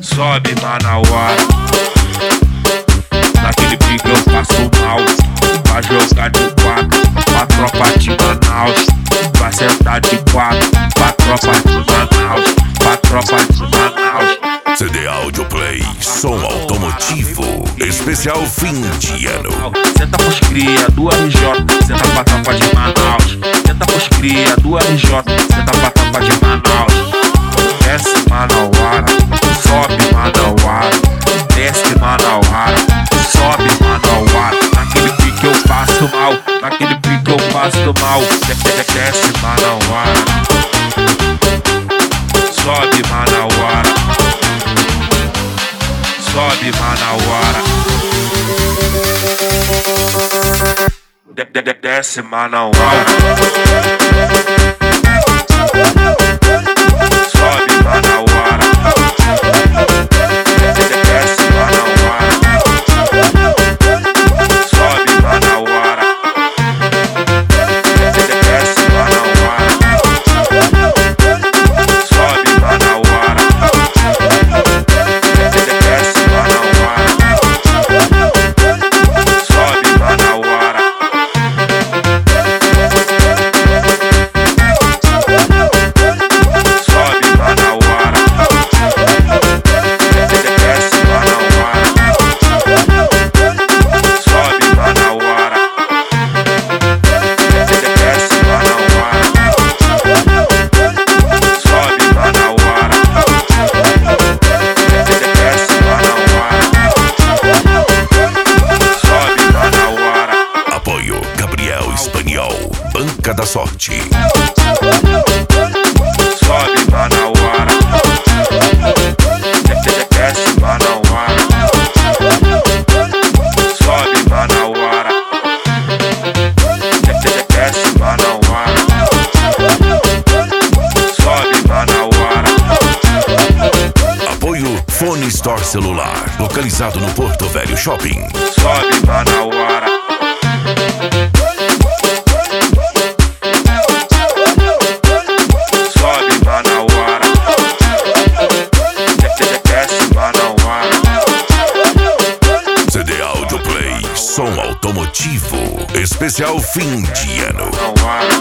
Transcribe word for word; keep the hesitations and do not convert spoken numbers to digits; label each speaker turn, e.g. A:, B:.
A: sobe Manauara. Naquele pique eu passo mal, vai jogar de quatro, pra tropa de Manaus. Vai sentar de quatro, pra tropa de Manaus, pra tropa de Manaus.
B: C D Audioplay, som automotivo, especial fim de ano.
A: Senta pros cria do R J, senta pra tropa de Manaus. Senta pros cria do R J, senta pra tropa de Manaus. Desce Manauara, sobe Manauara, desce Manauara, sobe Manauara. Naquele pique eu passo mal, naquele pique eu passo mal. Desce Manauara, sobe Manauara, sobe Manauara. De de de desce Manauara, sobe Manauara. De de de desce Manauara, sobe Manauara. De de de desce Manauara, sobe Manauara. De de de desce Manauara, sobe Manauara. Sobe Manauara, desce Manauara, sobe Manauara, desce Manauara, sobe Manauara, desce Manauara, sobe Manauara.
B: Apoio Gabriel Espanhol, Banca da Sorte.
A: Sobe Manauara, desce Manauara, sobe Manauara, desce Manauara, sobe Manauara.
B: Apoio Fone Store Celular, localizado no Porto Velho Shopping.
A: Sobe Manauara, sobe Manauara, desce Manauara.
B: C D Audioplay, som automotivo, especial fim de ano.
A: Manauara.